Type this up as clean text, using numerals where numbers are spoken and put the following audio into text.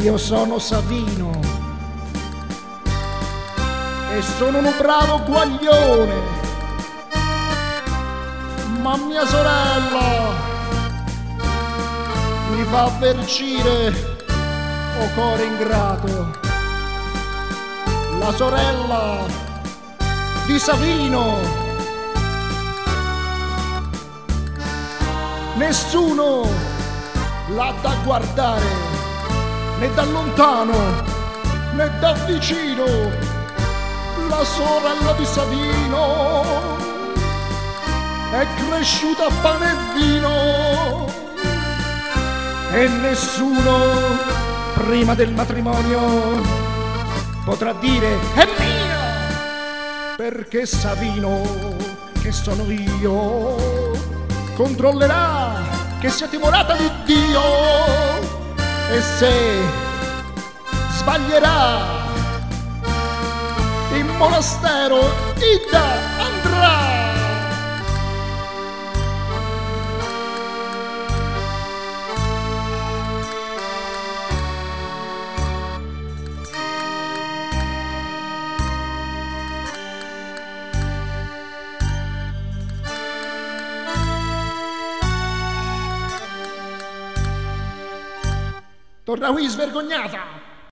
Io sono Savino e sono un bravo guaglione, ma mia sorella mi fa vergine, o core ingrato. La sorella di Savino, nessuno l'ha da guardare, né da lontano né da vicino. La sorella di Savino è cresciuta a pane e vino, e nessuno prima del matrimonio potrà dire è mia, perché Savino, che sono io, controllerà che sia timorata di Dio, e se sbaglierà in monastero ida andrà. Torna qui svergognata!